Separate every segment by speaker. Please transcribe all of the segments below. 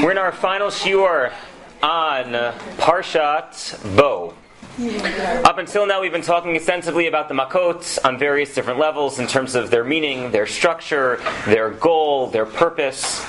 Speaker 1: We're in our final shiur on Parshat Bo. Up until now, we've been talking extensively about the Makot on various different levels in terms of their meaning, their structure, their goal, their purpose.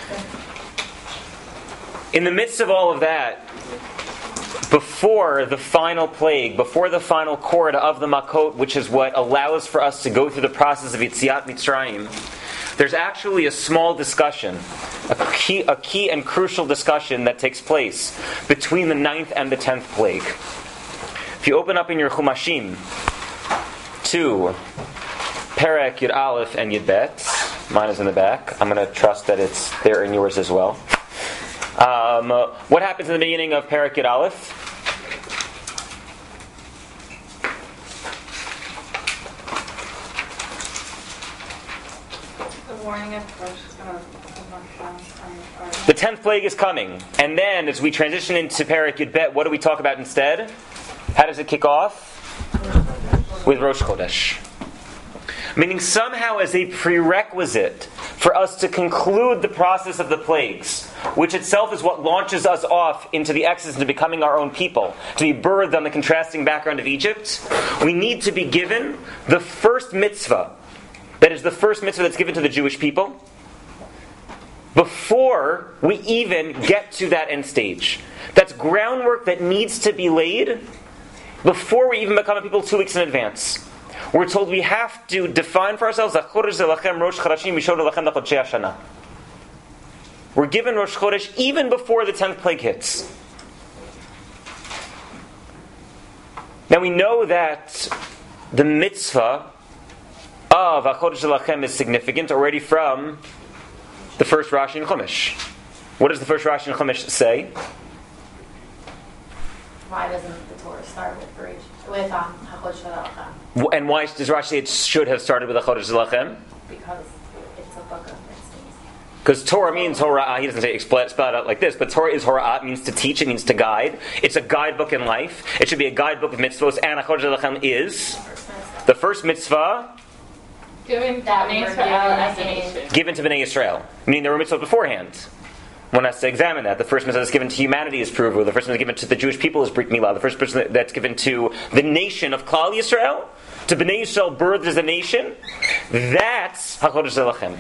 Speaker 1: In the midst of all of that, before the final plague, before the final chord of the Makot, which is what allows for us to go through the process of Yetziat Mitzrayim, there's actually a small discussion, a key and crucial discussion that takes place between the 9th and the 10th plague. If you open up in your Chumashim to Perek Yud Aleph and Yud Bet, mine is in the back. I'm going to trust that it's there in yours as well. What happens in the beginning of Perek Yud Aleph? The 10th plague is coming. And then, as we transition into Perek Yud Bet, what do we talk about instead? How does it kick off? With Rosh Chodesh. Meaning somehow as a prerequisite for us to conclude the process of the plagues, which itself is what launches us off into the Exodus, into becoming our own people, to be birthed on the contrasting background of Egypt, we need to be given the first mitzvah. That is the first mitzvah that's given to the Jewish people before we even get to that end stage. That's groundwork that needs to be laid before we even become a people 2 weeks in advance. We're told we have to define for ourselves we're given Rosh Chodesh even before the 10th plague hits. Now we know that the mitzvah of HaChodesh Lachem is significant already from the first Rashi in Chumash. What does the first Rashi in Chumash say?
Speaker 2: Why doesn't the Torah start with HaChodesh Lachem?
Speaker 1: And why does Rashi say it should have started with HaChodesh Lachem?
Speaker 2: Because it's a book of mitzvahs.
Speaker 1: Because Torah means Hora'ah. He doesn't say spell it out like this, but Torah is Hora'ah. It means to teach. It means to guide. It's a guidebook in life. It should be a guidebook of mitzvahs. And HaChodesh Lachem is the first mitzvah
Speaker 2: Given to Bnei
Speaker 1: Yisrael. Meaning there were mitzvahs beforehand. One has to examine that. The first mitzvah that's given to humanity is Puruvu. The first mitzvah given to the Jewish people is Brit Milah. The first mitzvah that's given to the nation of Klal Yisrael, to Bnei Yisrael birthed as a nation, that's HaChodesh Lachem.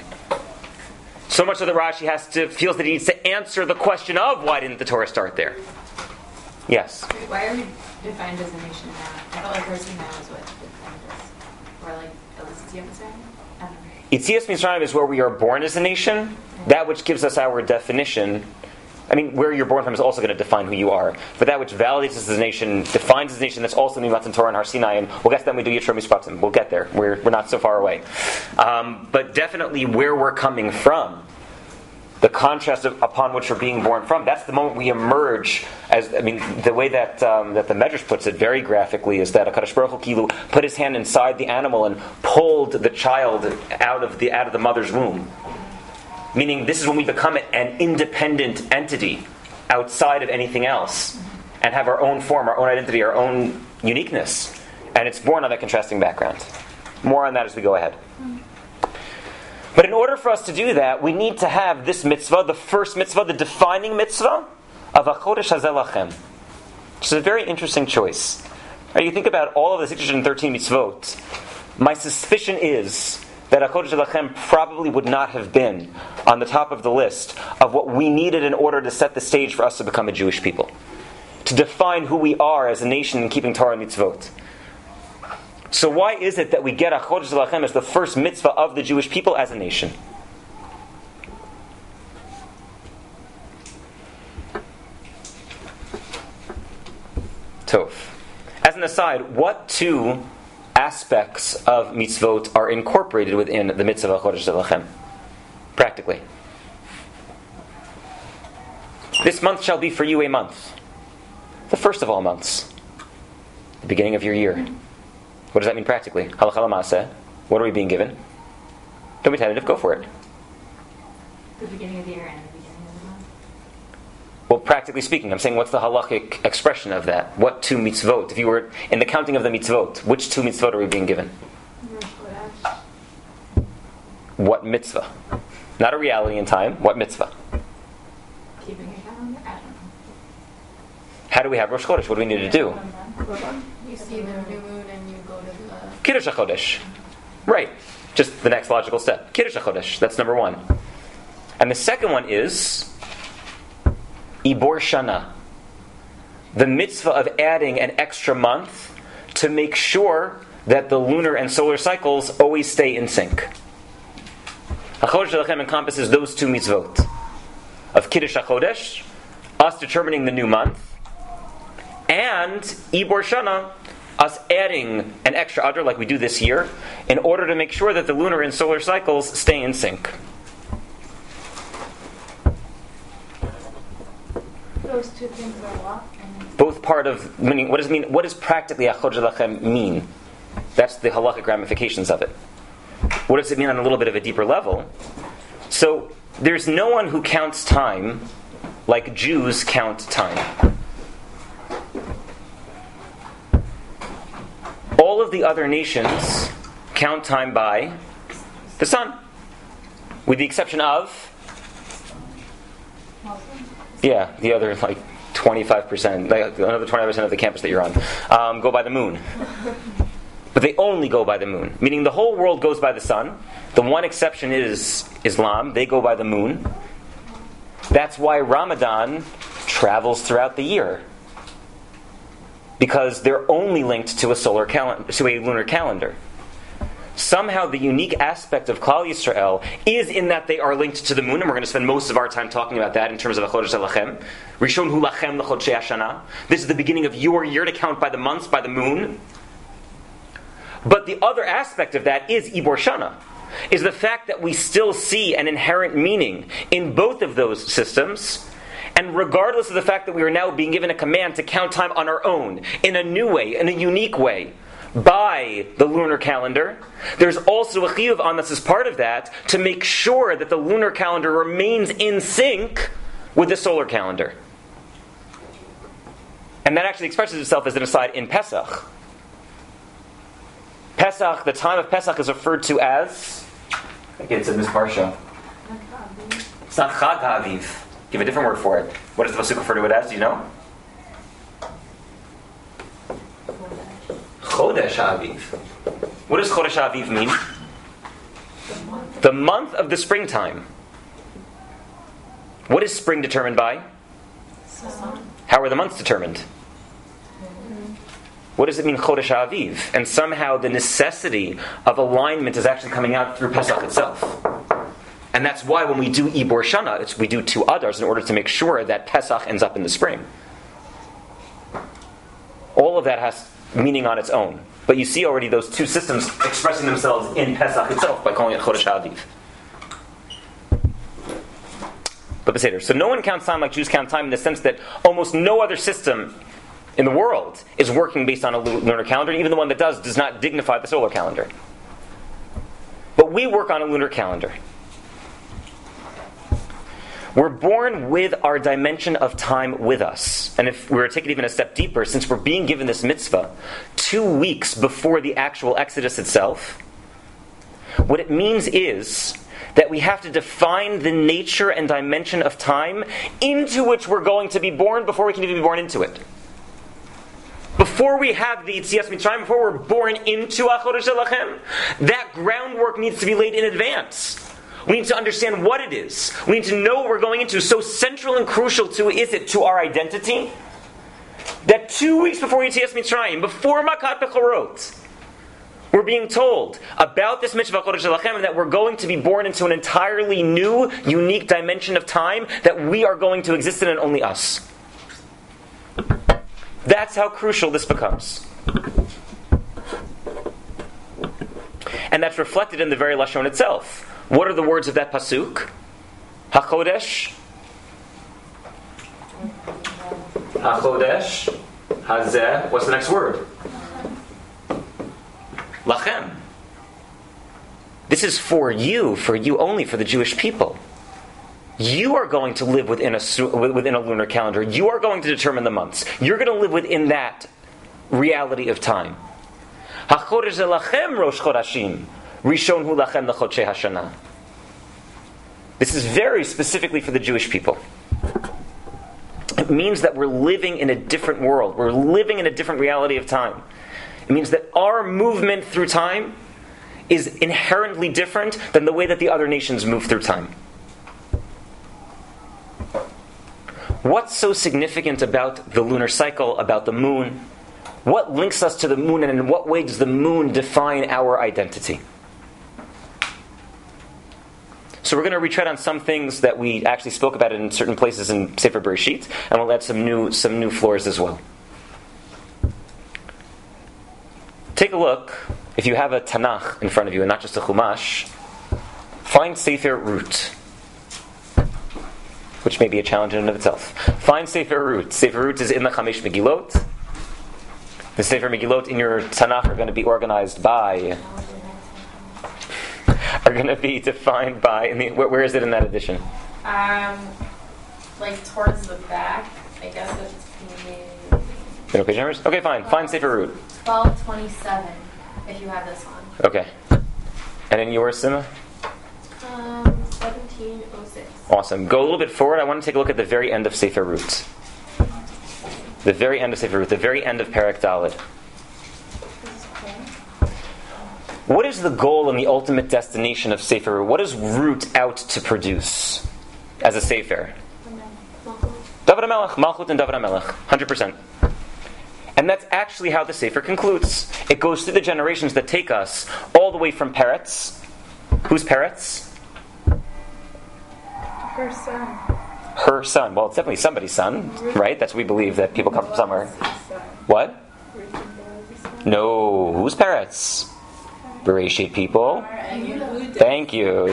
Speaker 1: So much so that Rashi feels that he needs to answer the question of why didn't the Torah start there? Yes?
Speaker 3: Why are we defined as a nation now? I felt like Rosie now is what defined us. Or like, at least it's Yom I don't know.
Speaker 1: Yetzias Mitzrayim is where we are born as a nation. That which gives us our definition. I mean, where you're born from is also going to define who you are. But that which validates us as a nation, defines as a nation, that's also Matan Torah and Har Sinai. And we'll get to that when we do Yitro Mishpatim. We'll get there. We're not so far away. But definitely where we're coming from, the contrast upon which we're being born from, that's the moment we emerge as, the way that that the Medrash puts it very graphically is that HaKadosh Baruch Hu put his hand inside the animal and pulled the child out of the mother's womb. Meaning this is when we become an independent entity outside of anything else and have our own form, our own identity, our own uniqueness. And it's born on that contrasting background. More on that as we go ahead. But in order for us to do that, we need to have this mitzvah, the first mitzvah, the defining mitzvah of HaChodesh Hazeh Lachem. Which is a very interesting choice. Right, you think about all of the 613 mitzvot. My suspicion is that HaChodesh Lachem probably would not have been on the top of the list of what we needed in order to set the stage for us to become a Jewish people. To define who we are as a nation in keeping Torah and mitzvot. So why is it that we get HaChodesh Lachem as the first mitzvah of the Jewish people as a nation? Tov. As an aside, what two aspects of mitzvot are incorporated within the mitzvah of HaChodesh Lachem? Practically. This month shall be for you a month. The first of all months. The beginning of your year. What does that mean practically? Halacha l'maaseh. What are we being given? Don't be tentative, go for it.
Speaker 3: The beginning of the year and the beginning of the month?
Speaker 1: Well, practically speaking, I'm saying what's the halachic expression of that? What two mitzvot? If you were in the counting of the mitzvot, which two mitzvot are we being given? What mitzvah? Not a reality in time. What mitzvah?
Speaker 3: keeping a calendar? I don't know.
Speaker 1: How do we have Rosh Chodesh? What do we need to do?
Speaker 3: You see the new moon and you go to the...
Speaker 1: Kiddush HaChodesh. Right. Just the next logical step. Kiddush HaChodesh. That's number one. And the second one is Ibor Shana. The mitzvah of adding an extra month to make sure that the lunar and solar cycles always stay in sync. HaChodesh HaLachem encompasses those two mitzvot of Kiddush HaChodesh, us determining the new month, and Ibor Shana, us adding an extra Adar like we do this year, in order to make sure that the lunar and solar cycles stay in sync.
Speaker 3: Those two things are what?
Speaker 1: Both part of, meaning, what does practically HaChodesh HaLachem mean? That's the halachic ramifications of it. What does it mean on a little bit of a deeper level? So, there's no one who counts time like Jews count time. All of the other nations count time by the sun. With the exception of, the other 25%, another 25% of the campus that you're on, go by the moon. But they only go by the moon. Meaning the whole world goes by the sun. The one exception is Islam. They go by the moon. That's why Ramadan travels throughout the year. Because they're only linked to a lunar calendar. Somehow the unique aspect of Klal Yisrael is in that they are linked to the moon, and we're going to spend most of our time talking about that in terms of HaChodesh HaLachem. Rishon hu lachem l'chodshei hashana. This is the beginning of your year to count by the months, by the moon. But the other aspect of that is Ibor Shana, is the fact that we still see an inherent meaning in both of those systems. And regardless of the fact that we are now being given a command to count time on our own, in a new way, in a unique way, by the lunar calendar, there's also a chiyuv on us as part of that to make sure that the lunar calendar remains in sync with the solar calendar. And that actually expresses itself as an aside in Pesach. Pesach, the time of Pesach is referred to as, it's in this parsha. It's not Chag HaAviv. Give a different word for it. What does the Pasuk refer to it as? Do you know? Chodesh HaAviv. What does Chodesh HaAviv mean? The month of the springtime. What is spring determined by? How are the months determined? What does it mean, Chodesh HaAviv? And somehow the necessity of alignment is actually coming out through Pesach itself. And that's why when we do Ibor Shana, we do 2 Adars in order to make sure that Pesach ends up in the spring. All of that has meaning on its own. But you see already those two systems expressing themselves in Pesach itself by calling it Chodesh HaAviv. But Beseder. So no one counts time like Jews count time in the sense that almost no other system in the world is working based on a lunar calendar. Even the one that does not dignify the solar calendar. But we work on a lunar calendar. We're born with our dimension of time with us. And if we were to take it even a step deeper, since we're being given this mitzvah 2 weeks before the actual Exodus itself, what it means is that we have to define the nature and dimension of time into which we're going to be born before we can even be born into it. Before we have the Yetzias Mitzrayim, before we're born into HaChodesh HaLachem, that groundwork needs to be laid in advance. We need to understand what it is. We need to know what we're going into. So central and crucial is it to our identity that 2 weeks before Yetzias Mitzrayim, before Makat Bechorot, we're being told about this mitzvah HaChodesh HaLachem and that we're going to be born into an entirely new, unique dimension of time that we are going to exist in and only us. That's how crucial this becomes. And that's reflected in the very Lashon itself. What are the words of that pasuk? HaChodesh. HaChodesh. Hazeh. What's the next word? Lachem. This is for you only, for the Jewish people. You are going to live within a lunar calendar. You are going to determine the months. You're going to live within that reality of time. HaChodesh Lachem Rosh Chodashim. Rishon hu lachem l'chodshei hashana. This is very specifically for the Jewish people. It means that we're living in a different world. We're living in a different reality of time. It means that our movement through time is inherently different than the way that the other nations move through time. What's so significant about the lunar cycle, about the moon? What links us to the moon, and in what way does the moon define our identity? So we're going to retread on some things that we actually spoke about in certain places in Sefer Bereshit, and we'll add some new floors as well. Take a look, if you have a Tanakh in front of you and not just a Chumash, find Sefer Rut, which may be a challenge in and of itself. Find Sefer Rut. Sefer Rut is in the Chamesh Megillot. The Sefer Megillot in your Tanakh are going to be organized by, are going to be defined by, where is it in that edition?
Speaker 2: Like towards the back, I guess it's
Speaker 1: Middle page numbers? Okay, fine. Find Sefer Rut.
Speaker 2: 1227, if you have this one.
Speaker 1: Okay. And in yours, Sima?
Speaker 2: 1706.
Speaker 1: Awesome. Go a little bit forward. I want to take a look at the very end of Sefer Rut. The very end of Sefer Rut. The very end of Perek Daled. What is the goal and the ultimate destination of Sefer Rut? What is Rut out to produce as a Sefer? David HaMelech. Malchut and David HaMelech. 100%. And that's actually how the Sefer concludes. It goes through the generations that take us all the way from Peretz. Who's Peretz?
Speaker 4: Her son.
Speaker 1: Her son. Well, it's definitely somebody's son, right? That's what we believe, that people come from somewhere. What? No. Who's Peretz? Bereshit people. Thank you.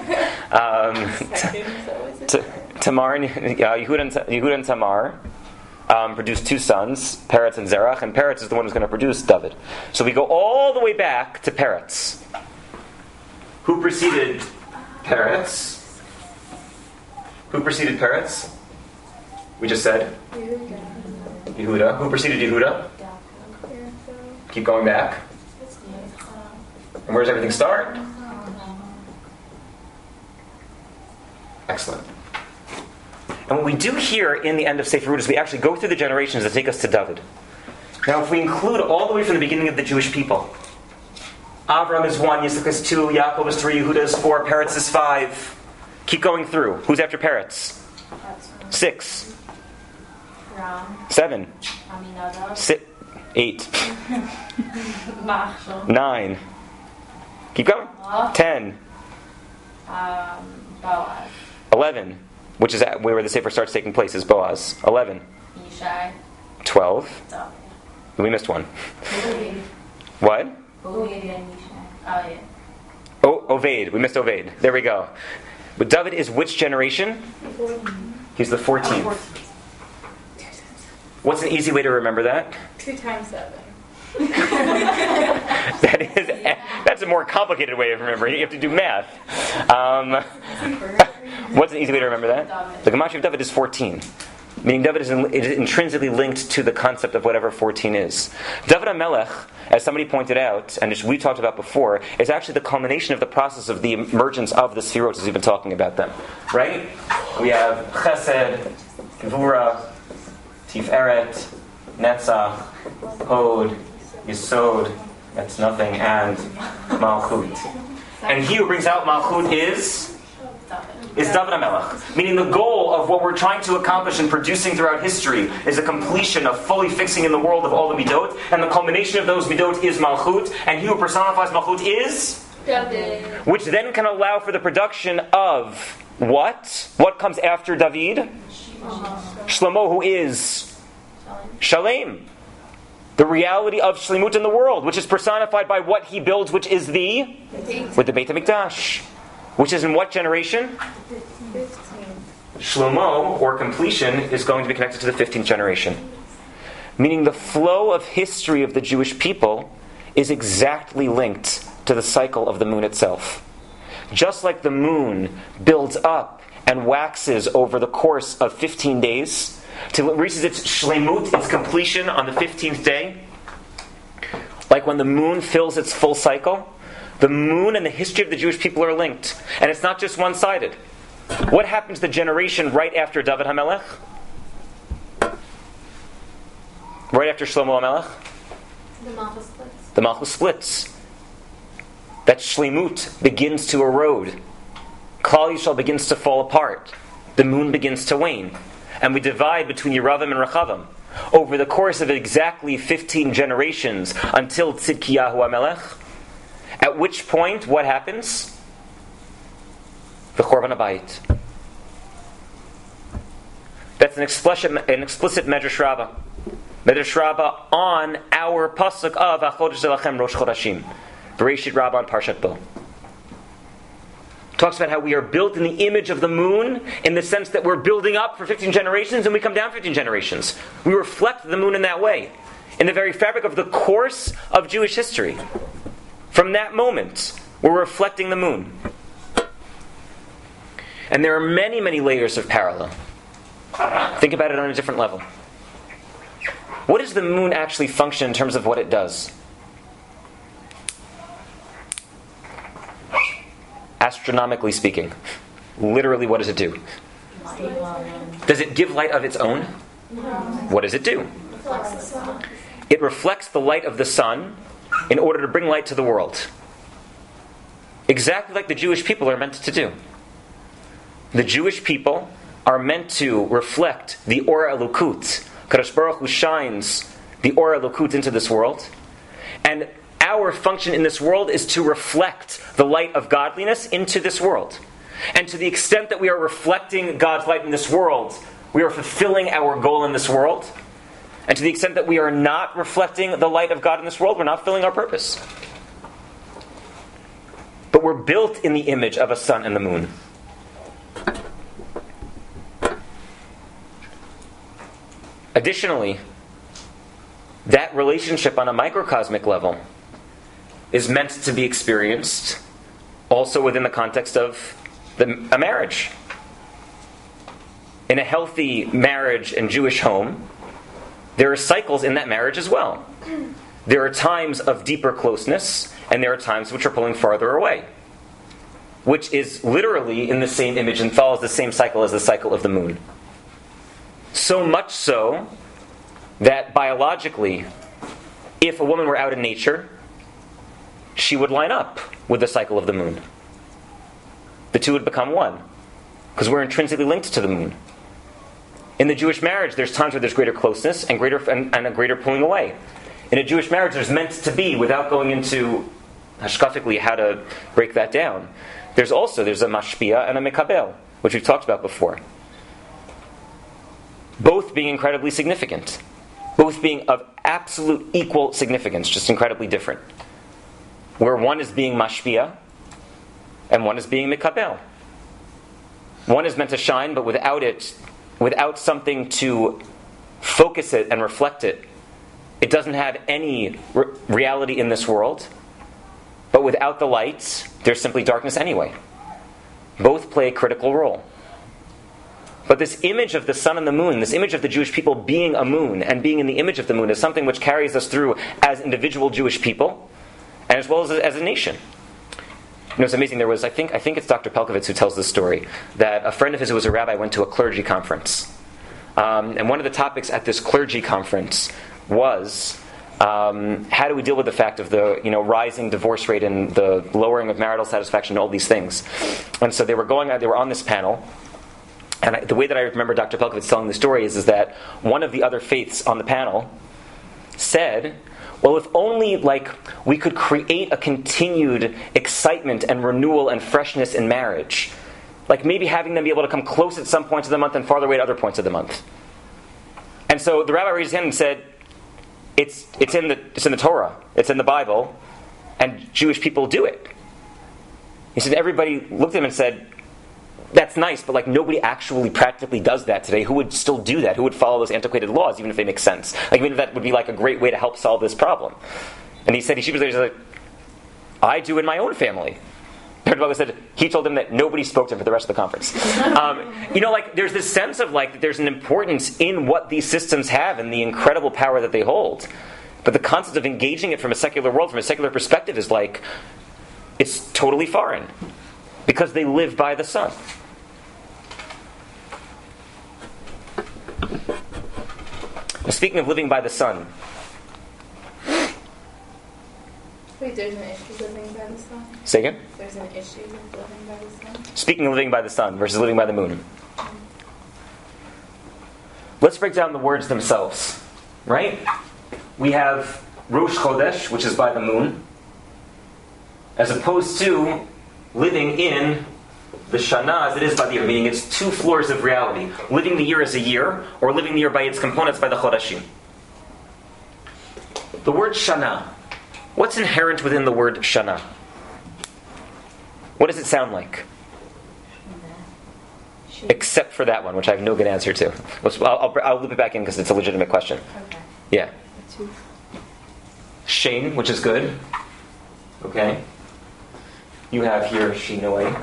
Speaker 1: Tamar and Yehuda and Tamar produced two sons, Peretz and Zerach, and Peretz is the one who's going to produce David. So we go all the way back to Peretz. Who preceded Peretz? Who preceded Peretz? We just said Yehuda. Who preceded Yehuda? Keep going back. And where does everything start? Excellent. And what we do here in the end of Sefer Rut is we actually go through the generations that take us to David. Now, if we include all the way from the beginning of the Jewish people, Avram is 1, Yitzchak is 2, Yaakov is 3, Yehuda is 4, Peretz is 5. Keep going through. Who's after Peretz? 6. 7. 8. 9. Keep going. 10. 11. Which is where the Sefer starts taking place, is Boaz. 11. 12. We missed one. What? Oved. We missed Oved. There we go. But David is which generation? He's the 14th. What's an easy way to remember that?
Speaker 4: 2 times 7.
Speaker 1: That's a more complicated way of remembering. You have to do math. What's an easy way to remember that? The Gematria of David is 14. Meaning David is intrinsically linked to the concept of whatever 14 is. David HaMelech, as somebody pointed out, and as we talked about before, is actually the culmination of the process of the emergence of the Sefirot, as we've been talking about them. Right? We have Chesed, Gevura, Tiferet, Netzach, Hod, Yesod, that's nothing, and Malchut. And he who brings out Malchut is David HaMelech. Meaning the goal of what we're trying to accomplish in producing throughout history is a completion of fully fixing in the world of all the Midot, and the culmination of those Midot is Malchut, and he who personifies Malchut is
Speaker 4: David.
Speaker 1: Which then can allow for the production of what? What comes after David? Shlomo, who is Shalem. The reality of Shlemut in the world, which is personified by what he builds, which is with the Beit HaMikdash. Which is in what generation?
Speaker 4: 15.
Speaker 1: Shlomo, or completion, is going to be connected to the 15th generation. Meaning the flow of history of the Jewish people is exactly linked to the cycle of the moon itself. Just like the moon builds up and waxes over the course of 15 days, till it reaches its shlemut, its completion, on the 15th day, like when the moon fills its full cycle, the moon and the history of the Jewish people are linked. And it's not just one-sided. What happens to the generation right after David HaMelech? right after Shlomo HaMelech?
Speaker 2: The Malchus splits.
Speaker 1: The Malchus splits. That Shlemut begins to erode. Klal Yisrael begins to fall apart. The moon begins to wane. And we divide between Yeravam and Rechavam over the course of exactly 15 generations until Tzidkiyahu HaMelech. At which point, what happens? The Chorban HaBayit. That's an explicit Medrash Rabbah. Medrash Rabbah on our pasuk of HaChodesh Zelachem Rosh Chodashim. Bereshit Rabbah on Parshat Bo. Talks about how we are built in the image of the moon, in the sense that we're building up for 15 generations and we come down 15 generations. We reflect the moon in that way, in the very fabric of the course of Jewish history. From that moment, we're reflecting the moon. And there are many, many layers of parallel. Think about it on a different level. What does the moon actually function in terms of what it does? Astronomically speaking, literally, what does it do? Does it give light of its own? What does it do? It reflects the light of the sun in order to bring light to the world. Exactly like the Jewish people are meant to do. The Jewish people are meant to reflect the Or Elokut. Kadosh Baruch Hu shines the Or Elokut into this world. And our function in this world is to reflect the light of godliness into this world. And to the extent that we are reflecting God's light in this world, we are fulfilling our goal in this world. And to the extent that we are not reflecting the light of God in this world, we're not fulfilling our purpose. But we're built in the image of a sun and the moon. Additionally, that relationship on a microcosmic level is meant to be experienced also within the context of a marriage. In a healthy marriage and Jewish home, there are cycles in that marriage as well. There are times of deeper closeness, and there are times which are pulling farther away, which is literally in the same image and follows the same cycle as the cycle of the moon. So much so that biologically, if a woman were out in nature, she would line up with the cycle of the moon. The two would become one, because we're intrinsically linked to the moon. In the Jewish marriage, there's times where there's greater closeness and a greater pulling away. In a Jewish marriage, there's meant to be, without going into hashkafically how to break that down, there's a mashpia and a mekabel, which we've talked about before. Both being incredibly significant. Both being of absolute equal significance, just incredibly different. Where one is being mashpia, and one is being mikabel. One is meant to shine, but without something to focus it and reflect it, it doesn't have any reality in this world. But without the lights, there's simply darkness anyway. Both play a critical role. But this image of the sun and the moon, this image of the Jewish people being a moon and being in the image of the moon, is something which carries us through as individual Jewish people, and as well as a nation. You know, it's amazing. There was, I think it's Dr. Pelkovitz who tells this story, that a friend of his who was a rabbi went to a clergy conference. And one of the topics at this clergy conference was, how do we deal with the fact of the rising divorce rate and the lowering of marital satisfaction and all these things. And so they were on this panel. And the way that I remember Dr. Pelkovitz telling the story is that one of the other faiths on the panel said, well, if only we could create a continued excitement and renewal and freshness in marriage. Like maybe having them be able to come close at some points of the month and farther away at other points of the month. And so the rabbi raised his hand and said, it's in the Torah, it's in the Bible, and Jewish people do it. He said everybody looked at him and said, that's nice, but nobody actually practically does that today. Who would still do that? Who would follow those antiquated laws, even if they make sense? Even if that would be a great way to help solve this problem. And he said, he's like, I do in my own family. Dr. said he told him that nobody spoke to him for the rest of the conference. There's this sense of there's an importance in what these systems have and the incredible power that they hold. But the concept of engaging it from a secular world, from a secular perspective, is it's totally foreign. Because they live by the sun. Speaking of living by the sun.
Speaker 4: Wait, there's an issue living by the sun?
Speaker 1: Say again?
Speaker 4: There's an issue with living by the sun?
Speaker 1: Speaking of living by the sun versus living by the moon. Let's break down the words themselves. Right? We have Rosh Chodesh, which is by the moon, as opposed to living in the Shana as it is by the year, meaning it's two floors of reality. Living the year as a year, or living the year by its components by the Chodeshim. The word Shana. What's inherent within the word Shana? What does it sound like? Except for that one, which I have no good answer to. I'll loop it back in because it's a legitimate question.
Speaker 3: Okay.
Speaker 1: Yeah. Shane, which is good. Okay. You have here Shinoi.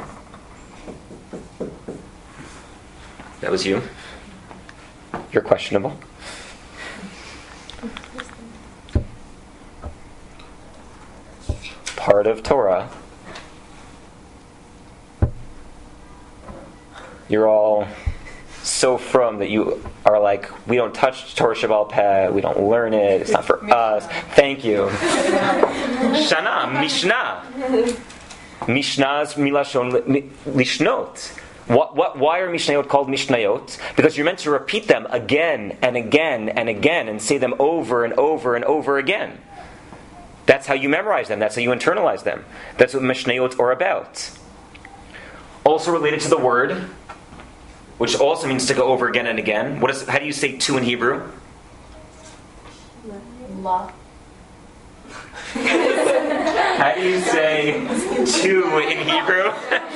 Speaker 1: That was you. You're questionable. Part of Torah. You're all so from that you are like, we don't touch Torah Shabbal Peh, we don't learn it, it's not for us. Thank you. Shana, Mishnah. Mishnah's milashon lishnot. Why are Mishnayot called Mishnayot? Because you're meant to repeat them again and again and again and say them over and over and over again. That's how you memorize them. That's how you internalize them. That's what Mishnayot are about. Also related to the word, which also means to go over again and again. How do you say two in Hebrew?
Speaker 2: La.
Speaker 1: How do you say two in Hebrew?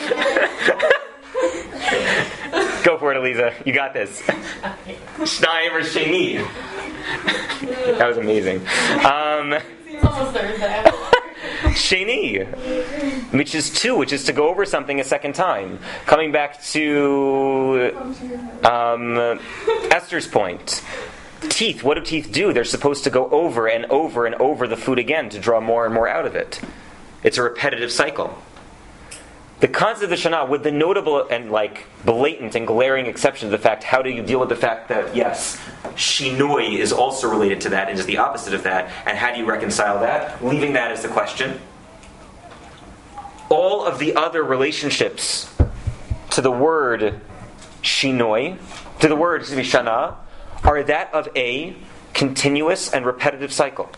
Speaker 1: Go for it, Eliza. You got this. Shnayim or Sheni. That was amazing.
Speaker 2: It's almost Thursday.
Speaker 1: Sheni, which is two, which is to go over something a second time. Coming back to Esther's point. Teeth, what do teeth do? They're supposed to go over and over and over the food again to draw more and more out of it. It's a repetitive cycle. The concept of the Shana, with the notable and blatant and glaring exception of the fact, how do you deal with the fact that, yes, Shinoi is also related to that and is the opposite of that, and how do you reconcile that? Leaving that as the question. All of the other relationships to the word Shinoi, to the word, Shana, are that of a continuous and repetitive cycle.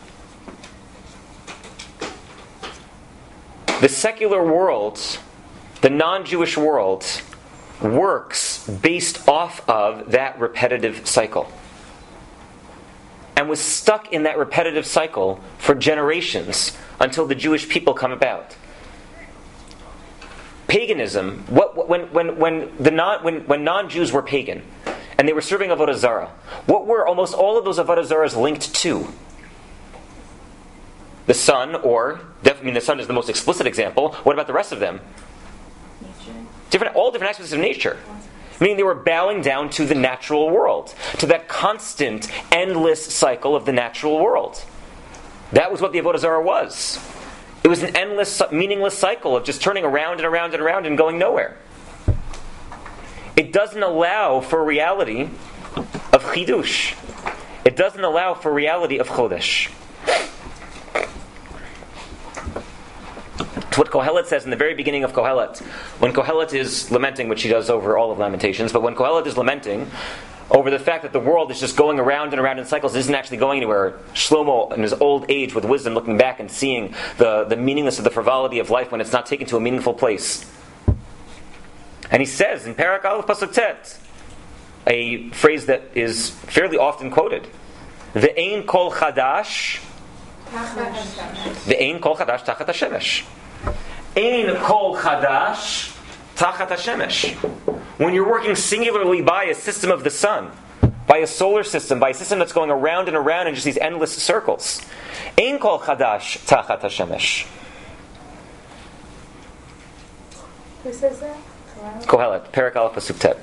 Speaker 1: The secular world, the non-Jewish world, works based off of that repetitive cycle. And was stuck in that repetitive cycle for generations until the Jewish people come about. Paganism, when non-Jews were pagan, and they were serving Avodah Zarah, what were almost all of those Avodah Zarahs linked to? The sun, the sun is the most explicit example. What about the rest of them?
Speaker 4: Nature.
Speaker 1: All different aspects of nature. Meaning they were bowing down to the natural world, to that constant, endless cycle of the natural world. That was what the Avodah Zarah was. It was an endless, meaningless cycle of just turning around and around and around and going nowhere. It doesn't allow for reality of Chidush. It doesn't allow for reality of Chodesh. What Kohelet says in the very beginning of Kohelet, when Kohelet is lamenting, which he does over all of Lamentations, but when Kohelet is lamenting over the fact that the world is just going around and around in cycles, it isn't actually going anywhere. Shlomo, in his old age, with wisdom, looking back and seeing the meaningless of the frivolity of life when it's not taken to a meaningful place. And he says in Parak Aleph Pasuk Tet, a phrase that is fairly often quoted, Ve'ein kol chadash Ve'ein kol chadash tachat hashemesh. Ein kol chadash tachat hashemesh. When you're working singularly by a system of the sun, by a solar system, by a system that's going around and around in just these endless circles, ein kol chadash tachat hashemesh.
Speaker 4: Who says that?
Speaker 1: Kohelet, Perek Aleph Pasuk Tet.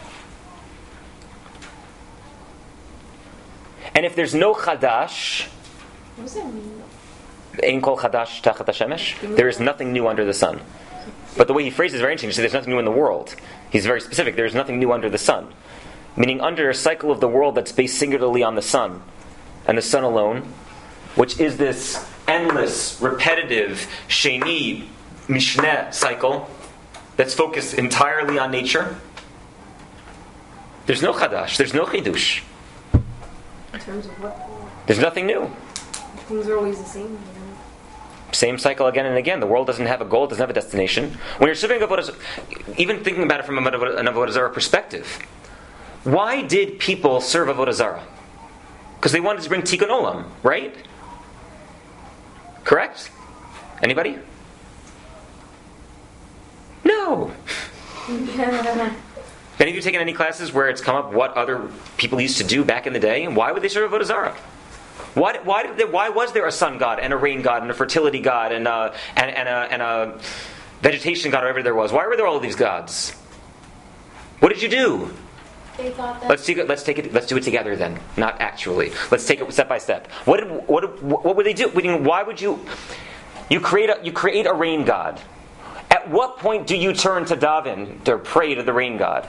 Speaker 1: And if there's no chadash,
Speaker 3: What does that mean?
Speaker 1: Ein kol chadash tachat hashemesh, there is nothing new under the sun. But the way he phrases is very interesting. He says there's nothing new in the world. He's very specific. There is nothing new under the sun. meaning under a cycle of the world that's based singularly on the sun, and the sun alone, which is this endless, repetitive, Sheni, Mishneh cycle that's focused entirely on nature. There's no Chadash, there's no Chidush.
Speaker 5: In terms of what?
Speaker 1: There's nothing new.
Speaker 5: Things are always the same.
Speaker 1: Same cycle again and again. The world doesn't have a goal, it doesn't have a destination. When you're sitting Avodah, even thinking about it from an Avodah Zarah perspective, why did people serve Avodah Zarah? Because they wanted to bring Tikkun Olam, right? Correct? Anybody? No. Any of you taken any classes where it's come up what other people used to do back in the day? Why would they serve Avodah Zarah? Why was there a sun god and a rain god and a fertility god and a vegetation god, or whatever there was? Why were there all of these gods? What did you do?
Speaker 2: They thought that
Speaker 1: Let's do it together then, not actually. Let's take it step by step. What would they do? Why would you create a rain god? At what point do you turn to daven to pray to the rain god?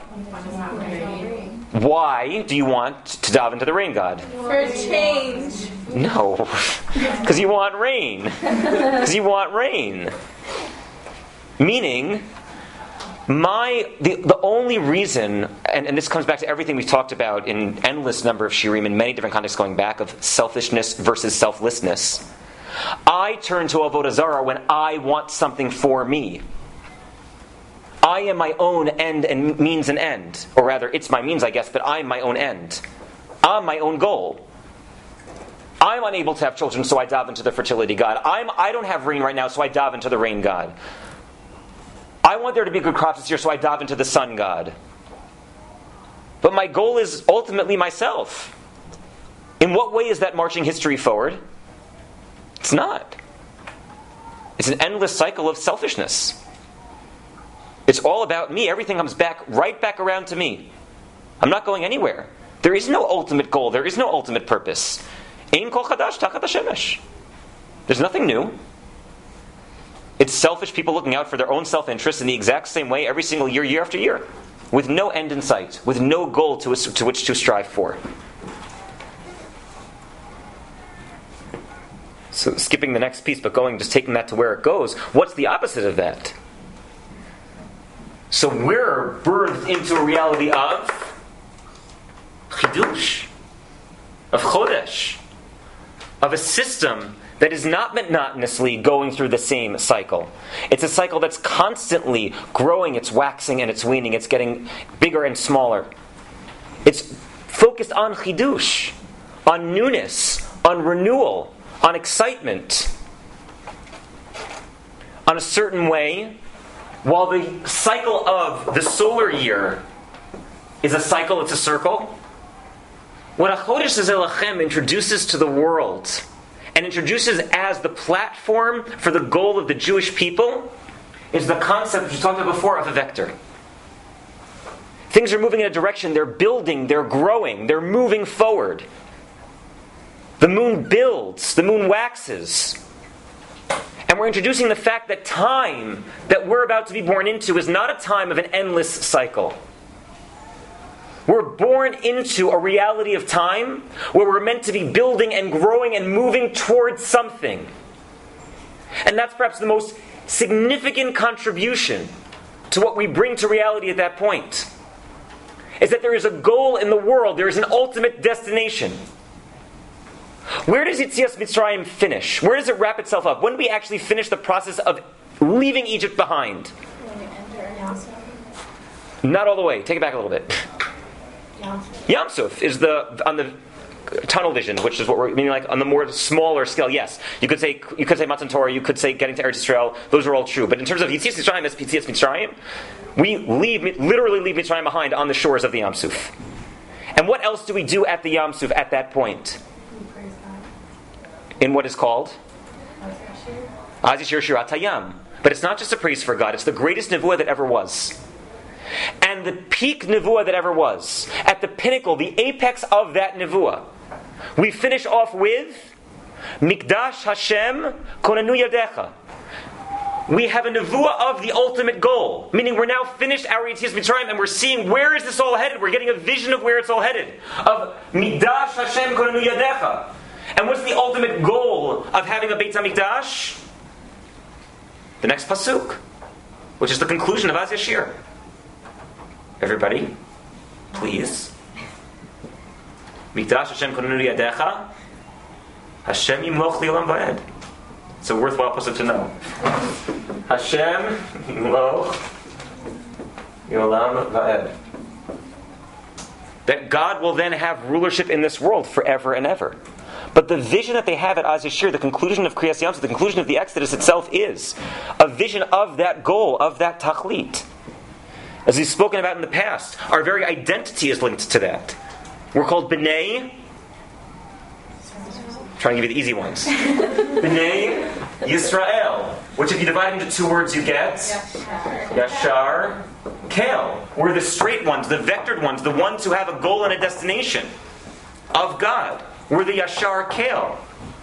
Speaker 1: Why do you want to daven to the rain god?
Speaker 4: For a change.
Speaker 1: No, because you want rain. Because you want rain. Meaning, the only reason, and this comes back to everything we've talked about in endless number of shirim in many different contexts going back, of selfishness versus selflessness. I turn to Avodah Zarah when I want something for me. I am my own end and means and end. Or rather, it's my means, I guess, but I'm my own end. I'm my own goal. I'm unable to have children, so I dive into the fertility god. I don't have rain right now, so I dive into the rain god. I want there to be good crops this year, so I dive into the sun god. But my goal is ultimately myself. In what way is that marching history forward? It's not. It's an endless cycle of selfishness. It's all about me. Everything comes right back around to me. I'm not going anywhere. There is no ultimate goal. There is no ultimate purpose. Ein kol chadash tachat hashemesh. There's nothing new. It's selfish people looking out for their own self-interest in the exact same way every single year, year after year, with no end in sight, with no goal to which to strive for. So skipping the next piece, but just taking that to where it goes, what's the opposite of that? So we're birthed into a reality of chidush, of chodesh, of a system that is not monotonously going through the same cycle. It's a cycle that's constantly growing, it's waxing and it's waning, it's getting bigger and smaller. It's focused on chidush, on newness, on renewal, on excitement, on a certain way, while the cycle of the solar year is a cycle, it's a circle. What a Chodesh Elachem introduces to the world, and introduces as the platform for the goal of the Jewish people, is the concept which we talked about before of a vector. Things are moving in a direction, they're building, they're growing, they're moving forward. The moon builds, the moon waxes. And we're introducing the fact that time that we're about to be born into is not a time of an endless cycle. We're born into a reality of time where we're meant to be building and growing and moving towards something. And that's perhaps the most significant contribution to what we bring to reality at that point. Is that there is a goal in the world, there is an ultimate destination. Where does Yetzias Mitzrayim finish? Where does it wrap itself up? When do we actually finish the process of leaving Egypt behind?
Speaker 4: When you enter Yamsuf.
Speaker 1: Not all the way. Take it back a little bit. Yam Suf is on the tunnel vision, which is what we're meaning, like on the more smaller scale. Yes, you could say Matan Torah, you could say getting to Eretz Yisrael. Those are all true. But in terms of Yetzias Mitzrayim as Yetzias Mitzrayim, we literally leave Mitzrayim behind on the shores of the Yam Suf. And what else do we do at the Yam Suf at that point? In what is called Az Yashir Shirat Hayam. But it's not just a praise for God, it's the greatest nevuah that ever was. And the peak nevuah that ever was, at the pinnacle, the apex of that nevuah, we finish off with Mikdash Hashem Konanu Yadecha. we have a nevuah of the ultimate goal. Meaning we're now finished our Yetzias Mitzrayim and we're seeing where is this all headed. We're getting a vision of where it's all headed. Of Mikdash Hashem Konenu Yadecha. And what's the ultimate goal of having a Beit HaMikdash? The next pasuk, which is the conclusion of Az Yashir. Everybody, please. Mikdash Hashem Konenu Yadecha. Hashem Yimloch Li'olam Va'ed. It's a worthwhile pasuk to know. Hashem Yimloch Li'olam Va'ed. That God will then have rulership in this world forever and ever. But the vision that they have at Az Yashir, the conclusion of Kriyas Yamsuf, the conclusion of the Exodus itself is a vision of that goal, of that tachlit. As we've spoken about in the past, our very identity is linked to that. We're called B'nai. Trying to give you the easy ones. B'nai Yisrael, which if you divide into two words you get Yashar, Kel. We're the straight ones, the vectored ones, the ones who have a goal and a destination of God. We're the Yashar Kel.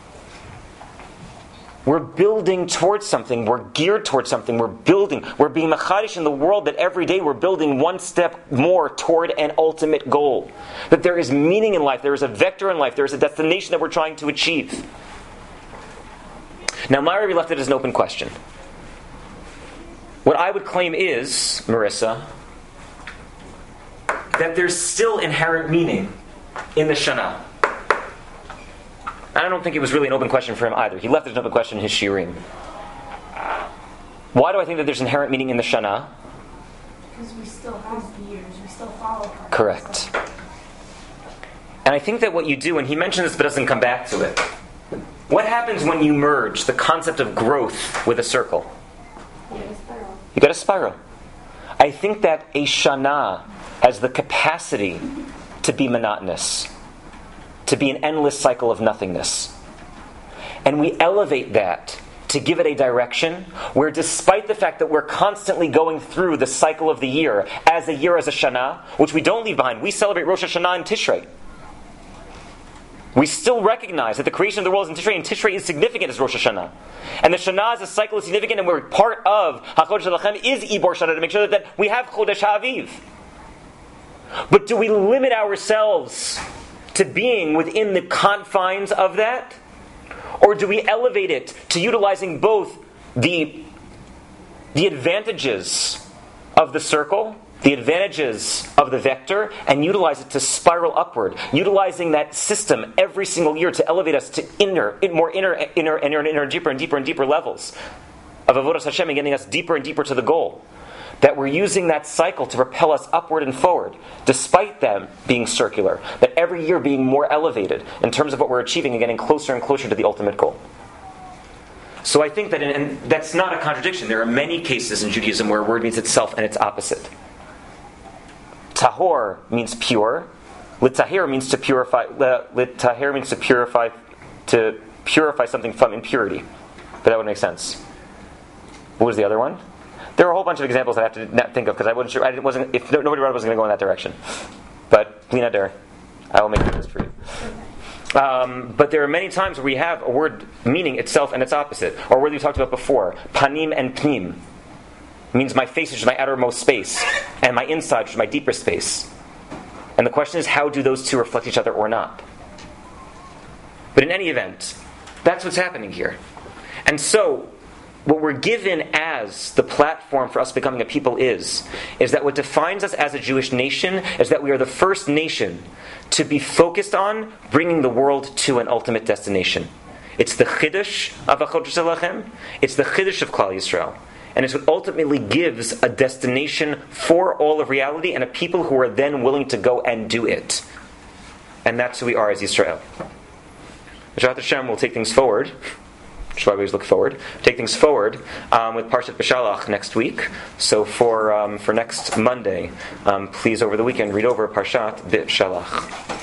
Speaker 1: We're building towards something. We're geared towards something. We're building. We're being machadish in the world that every day we're building one step more toward an ultimate goal. That there is meaning in life. There is a vector in life. There is a destination that we're trying to achieve. Now, my Rebbe left it as an open question. What I would claim is, Marissa, that there's still inherent meaning in the Shana. I don't think it was really an open question for him either. He left it as an open question in his Shirim. Why do I think that there's inherent meaning in the Shana?
Speaker 5: Because we still have the years, we still follow her.
Speaker 1: Correct. And I think that what you do, and he mentions this but doesn't come back to it, what happens when you merge the concept of growth with a circle? You get a spiral. I think that a Shana has the capacity to be monotonous, to be an endless cycle of nothingness. And we elevate that to give it a direction where, despite the fact that we're constantly going through the cycle of the year as a Shana, which we don't leave behind, we celebrate Rosh Hashanah in Tishrei. We still recognize that the creation of the world is in Tishrei, and Tishrei is significant as Rosh Hashanah. And the Shana as a cycle is significant, and we're part of HaChodesh HaLachem is Ibor Shana to make sure that we have Chodesh HaAviv. But do we limit ourselves to being within the confines of that? Or do we elevate it to utilizing both the advantages of the circle, the advantages of the vector, and utilize it to spiral upward, utilizing that system every single year to elevate us to inner, deeper and deeper and deeper levels of Avodas Hashem and getting us deeper and deeper to the goal? That we're using that cycle to propel us upward and forward, despite them being circular. That every year being more elevated in terms of what we're achieving and getting closer and closer to the ultimate goal. So I think that, and that's not a contradiction. There are many cases in Judaism where a word means itself and its opposite. Tahor means pure. Litahir means to purify. Litahir means to purify something from impurity. But that would make sense. What was the other one? There are a whole bunch of examples I have to think of because I wasn't sure. If nobody wrote, I wasn't going to go in that direction. But Lina Der, I will make a list for you. But there are many times where we have a word meaning itself and its opposite, or a word we talked about before, panim and pnim. It means my face is my outermost space, and my inside is my deeper space. And the question is, how do those two reflect each other or not? But in any event, that's what's happening here. And so, what we're given as the platform for us becoming a people is that what defines us as a Jewish nation is that we are the first nation to be focused on bringing the world to an ultimate destination. It's the Chiddush of HaChodesh HaLachem. It's the Chiddush of Klal Yisrael. And it's what ultimately gives a destination for all of reality and a people who are then willing to go and do it. And that's who we are as Yisrael. B'ezrat Hashem will take things forward. Which is why we always look forward. Take things forward with Parshat B'Shalach next week. So for next Monday, please over the weekend read over Parshat B'Shalach.